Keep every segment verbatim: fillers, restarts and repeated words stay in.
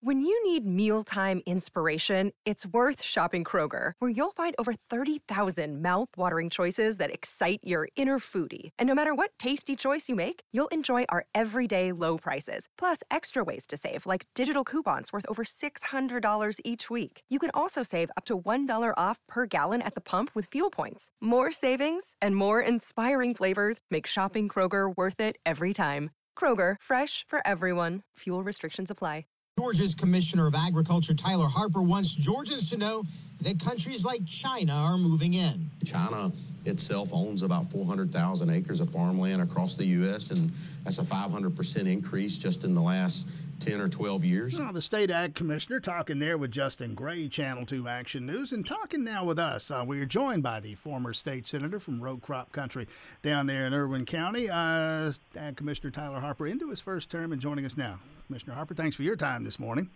When you need mealtime inspiration, it's worth shopping Kroger, where you'll find over thirty thousand mouth-watering choices that excite your inner foodie. And no matter what tasty choice you make, you'll enjoy our everyday low prices, plus extra ways to save, like digital coupons worth over six hundred dollars each week. You can also save up to one dollar off per gallon at the pump with fuel points. More savings and more inspiring flavors make shopping Kroger worth it every time. Kroger, fresh for everyone. Fuel restrictions apply. Georgia's Commissioner of Agriculture, Tyler Harper, wants Georgians to know that countries like China are moving in. China itself owns about four hundred thousand acres of farmland across the U S, and that's a five hundred percent increase just in the last ten or twelve years. Oh, the state ag commissioner talking there with Justin Gray, Channel two Action News, and talking now with us. Uh, we are joined by the former state senator from row crop country down there in Irwin County, uh, Ag Commissioner Tyler Harper, into his first term and joining us now. Commissioner Harper, thanks for your time this morning.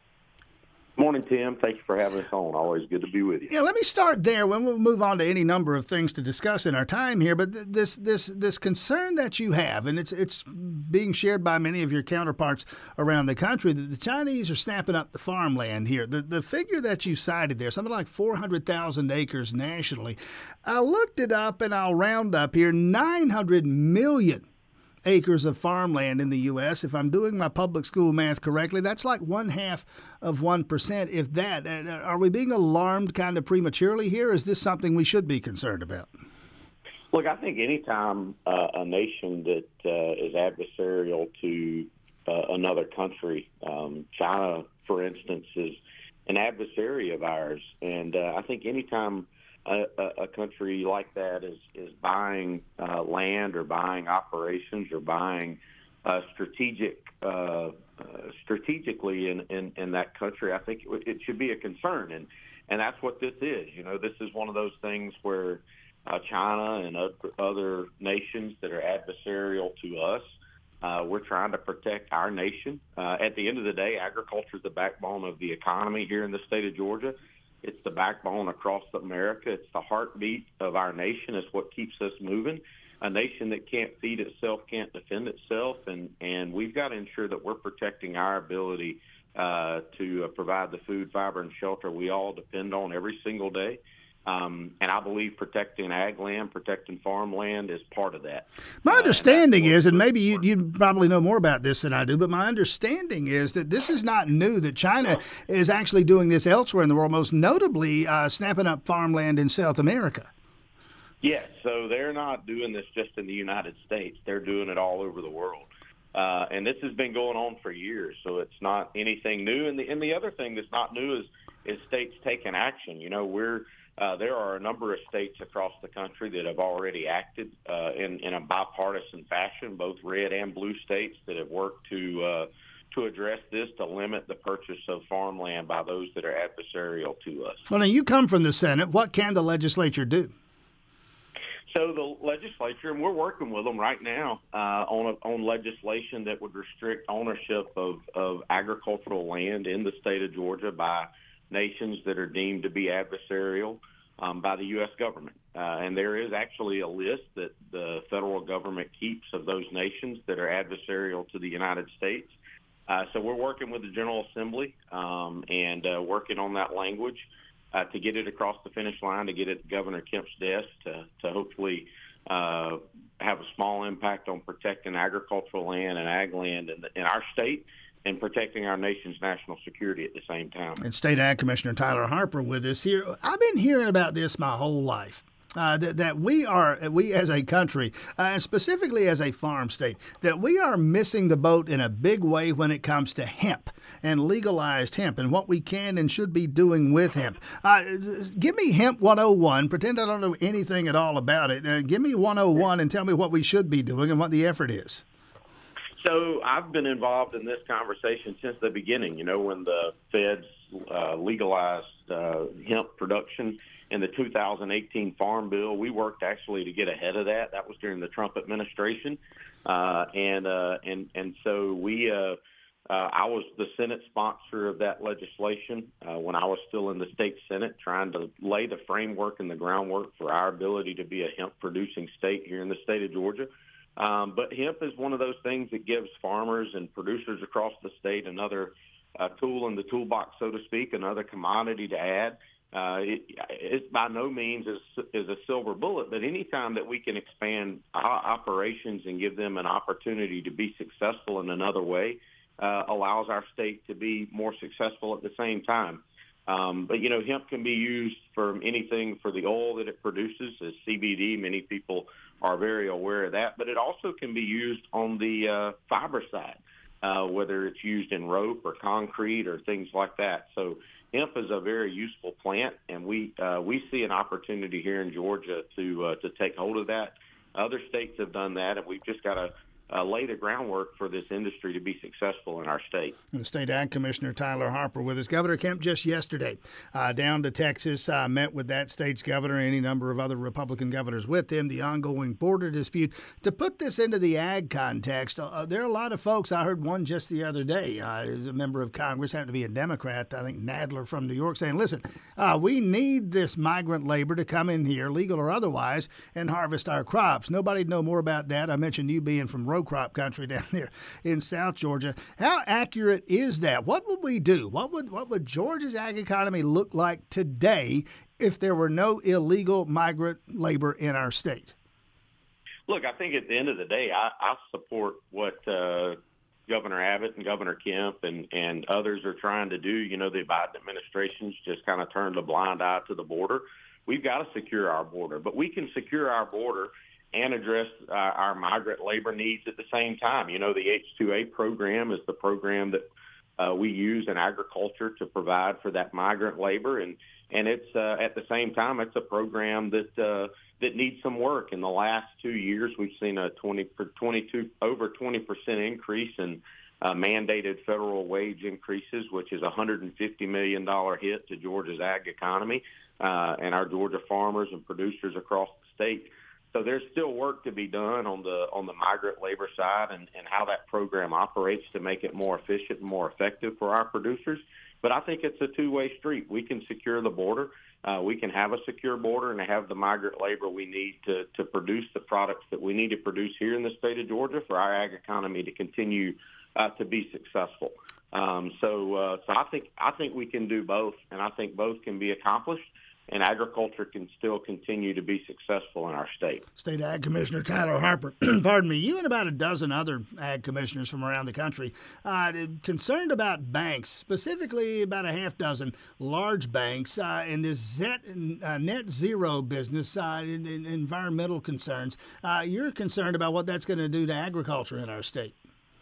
Morning, Tim. Thank you for having us on. Always good to be with you. Yeah, let me start there. When we'll move on to any number of things to discuss in our time here, but th- this this this concern that you have, and it's it's being shared by many of your counterparts around the country, that the Chinese are snapping up the farmland here. The the figure that you cited there, something like four hundred thousand acres nationally. I looked it up, and I'll round up here, nine hundred million acres of farmland in the U S. If I'm doing my public school math correctly, that's like one half of one percent, if that. Are we being alarmed kind of prematurely here? Or is this something we should be concerned about? Look, I think anytime uh, a nation that uh, is adversarial to uh, another country, um, China, for instance, is an adversary of ours. And uh, I think anytime A, a country like that is, is buying uh, land or buying operations or buying uh, strategic uh, uh, strategically in, in, in that country, I think it, it should be a concern. And, and that's what this is. You know, this is one of those things where uh, China and other nations that are adversarial to us, uh, we're trying to protect our nation. Uh, at the end of the day, agriculture is the backbone of the economy here in the state of Georgia. It's the backbone across America. It's the heartbeat of our nation. It's what keeps us moving. A nation that can't feed itself can't defend itself, and, and we've got to ensure that we're protecting our ability uh, to uh, provide the food, fiber, and shelter we all depend on every single day. Um, and I believe protecting ag land, protecting farmland is part of that. My uh, understanding is, and maybe you, you probably know more about this than I do, but my understanding is that this is not new, that China is actually doing this elsewhere in the world, most notably uh, snapping up farmland in South America. Yes, so they're not doing this just in the United States. They're doing it all over the world. Uh, and this has been going on for years, so it's not anything new. And the, and the other thing that's not new is, is states taking action. You know, we're Uh, there are a number of states across the country that have already acted uh, in, in a bipartisan fashion, both red and blue states that have worked to uh, to address this, to limit the purchase of farmland by those that are adversarial to us. Well, now you come from the Senate. What can the legislature do? So the legislature, and we're working with them right now uh, on a, on legislation that would restrict ownership of, of agricultural land in the state of Georgia by nations that are deemed to be adversarial um, by the U S government. Uh, and there is actually a list that the federal government keeps of those nations that are adversarial to the United States. Uh, so we're working with the General Assembly um, and uh, working on that language uh, to get it across the finish line, to get it to Governor Kemp's desk, to, to hopefully uh, have a small impact on protecting agricultural land and ag land in, the, in our state, and protecting our nation's national security at the same time. And State Ag Commissioner Tyler Harper with us here. I've been hearing about this my whole life. Uh, that, that we are, we as a country, uh, and specifically as a farm state, that we are missing the boat in a big way when it comes to hemp and legalized hemp and what we can and should be doing with hemp. Uh, give me Hemp one oh one. Pretend I don't know anything at all about it. Uh, give me one oh one and tell me what we should be doing and what the effort is. So I've been involved in this conversation since the beginning, you know, when the feds uh, legalized uh, hemp production in the two thousand eighteen Farm Bill. We worked actually to get ahead of that. That was during the Trump administration. Uh, and, uh, and, and so we, uh, uh, I was the Senate sponsor of that legislation uh, when I was still in the state Senate, trying to lay the framework and the groundwork for our ability to be a hemp producing state here in the state of Georgia. Um, but hemp is one of those things that gives farmers and producers across the state another a tool in the toolbox, so to speak, another commodity to add. Uh, it, it's by no means is, is a silver bullet, but anytime that we can expand our operations and give them an opportunity to be successful in another way uh, allows our state to be more successful at the same time. Um, but, you know, hemp can be used for anything for the oil that it produces as C B D. Many people are very aware of that, but it also can be used on the uh, fiber side, uh, whether it's used in rope or concrete or things like that. So hemp is a very useful plant, and we uh, we see an opportunity here in Georgia to uh, to take hold of that. Other states have done that, and we've just got to uh, lay the groundwork for this industry to be successful in our state. And State Ag Commissioner Tyler Harper with us. Governor Kemp just yesterday uh, down to Texas, uh, met with that state's governor, any number of other Republican governors with him, the ongoing border dispute. To put this into the ag context, uh, there are a lot of folks, I heard one just the other day, uh, is a member of Congress, happened to be a Democrat, I think Nadler from New York, saying, listen, uh, we need this migrant labor to come in here, legal or otherwise, and harvest our crops. Nobody'd know more about that. I mentioned you being from row crop country down there in South Georgia. How accurate is that? What would we do? What would what would Georgia's ag economy look like today if there were no illegal migrant labor in our state? Look, I think at the end of the day, I, I support what uh, Governor Abbott and Governor Kemp and, and others are trying to do. You know, the Biden administration's just kind of turned a blind eye to the border. We've got to secure our border, but we can secure our border and address uh, our migrant labor needs at the same time. You know, the H two A program is the program that uh, we use in agriculture to provide for that migrant labor, and and it's uh, at the same time it's a program that uh, that needs some work. In the last two years, we've seen a twenty, twenty-two over twenty percent increase in uh, mandated federal wage increases, which is a one hundred fifty million dollars hit to Georgia's ag economy uh, and our Georgia farmers and producers across the state. So there's still work to be done on the on the migrant labor side and, and how that program operates to make it more efficient and more effective for our producers. But I think it's a two-way street. We can secure the border. Uh, we can have a secure border and have the migrant labor we need to, to produce the products that we need to produce here in the state of Georgia for our ag economy to continue uh, to be successful. Um, so, uh, so I think I think we can do both, and I think both can be accomplished. And agriculture can still continue to be successful in our state. State Ag Commissioner Tyler Harper, pardon me, you and about a dozen other ag commissioners from around the country uh, concerned about banks, specifically about a half dozen large banks uh, in this zet, uh, net zero business, uh, in, in environmental concerns. Uh, you're concerned about what that's going to do to agriculture in our state.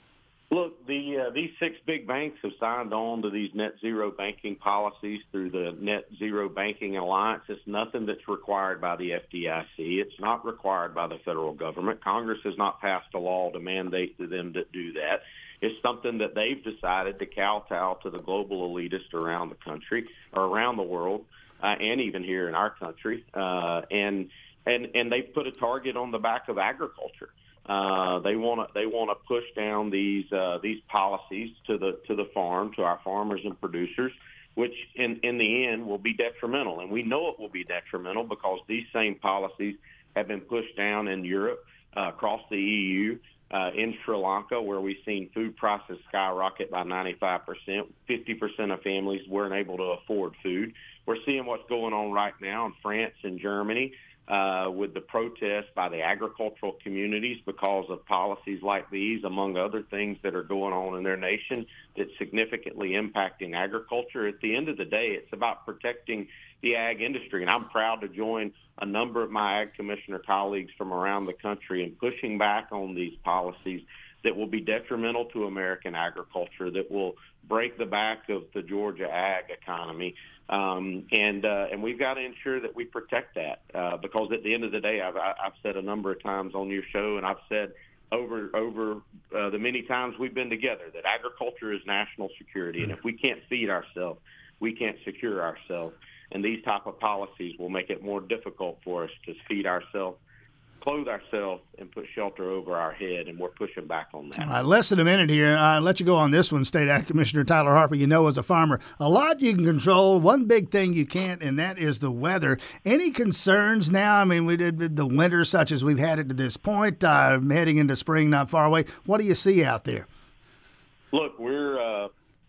Look, the uh, these six big banks have signed on to these net zero banking policies through the Net Zero Banking Alliance. It's nothing that's required by the F D I C. It's not required by the federal government. Congress has not passed a law to mandate to them to do that. It's something that they've decided to kowtow to the global elitists around the country or around the world, uh, and even here in our country. Uh, and and and they've put a target on the back of agriculture. Uh, they want to they want to push down these uh, these policies to the to the farm, to our farmers and producers, which in, in the end will be detrimental. And we know it will be detrimental because these same policies have been pushed down in Europe, uh, across the E U, uh, in Sri Lanka, where we've seen food prices skyrocket by ninety-five percent. fifty percent of families weren't able to afford food. We're seeing what's going on right now in France and Germany. Uh, with the protests by the agricultural communities because of policies like these, among other things that are going on in their nation that's significantly impacting agriculture. At the end of the day, it's about protecting the ag industry, and I'm proud to join a number of my ag commissioner colleagues from around the country in pushing back on these policies that will be detrimental to American agriculture, that will break the back of the Georgia ag economy. Um, and uh, and we've got to ensure that we protect that uh, because at the end of the day, I've, I've said a number of times on your show, and I've said over over uh, the many times we've been together that agriculture is national security, and if we can't feed ourselves, we can't secure ourselves. And these type of policies will make it more difficult for us to feed ourselves, clothe ourselves, and put shelter over our head, and we're pushing back on that. All right, less than a minute here. I'll let you go on this one, State Ag Commissioner Tyler Harper. You know, as a farmer, a lot you can control. One big thing you can't, and that is the weather. Any concerns now? I mean, we did the winter such as we've had it to this point, uh, heading into spring not far away. What do you see out there? Look, we're uh,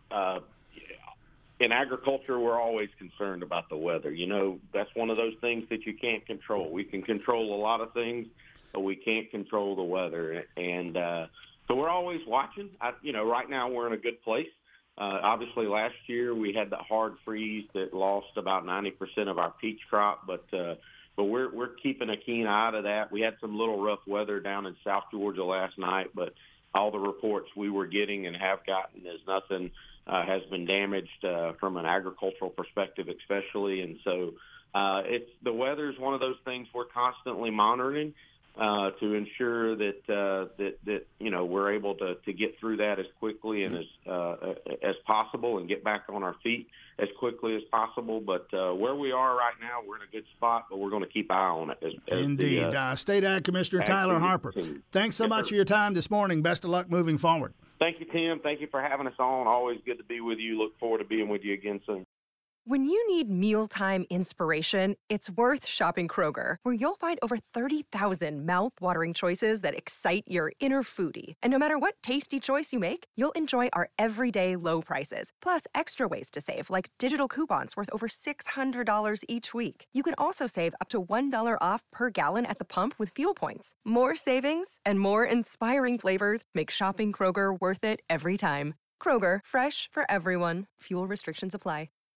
uh, in agriculture, we're always concerned about the weather. You know, that's one of those things that you can't control. We can control a lot of things, but we can't control the weather. And uh, so we're always watching. I, you know, right now we're in a good place. Uh, obviously, last year we had that hard freeze that lost about ninety percent of our peach crop, but uh, but we're we're keeping a keen eye to that. We had some little rough weather down in South Georgia last night, but all the reports we were getting and have gotten is nothing uh, has been damaged uh, from an agricultural perspective, especially. And so uh, it's the weather is one of those things we're constantly monitoring uh, to ensure that uh, that that you know we're able to to get through that as quickly and as uh, as possible and get back on our feet as quickly as possible. But uh, where we are right now, we're in a good spot, but we're going to keep an eye on it. As, as Indeed. The, uh, uh, State Ag Commissioner Tyler Harper, continues. thanks so Yes, much sir. for your time this morning. Best of luck moving forward. Thank you, Tim. Thank you for having us on. Always good to be with you. Look forward to being with you again soon. When you need mealtime inspiration, it's worth shopping Kroger, where you'll find over thirty thousand mouth-watering choices that excite your inner foodie. And no matter what tasty choice you make, you'll enjoy our everyday low prices, plus extra ways to save, like digital coupons worth over six hundred dollars each week. You can also save up to one dollar off per gallon at the pump with fuel points. More savings and more inspiring flavors make shopping Kroger worth it every time. Kroger, fresh for everyone. Fuel restrictions apply.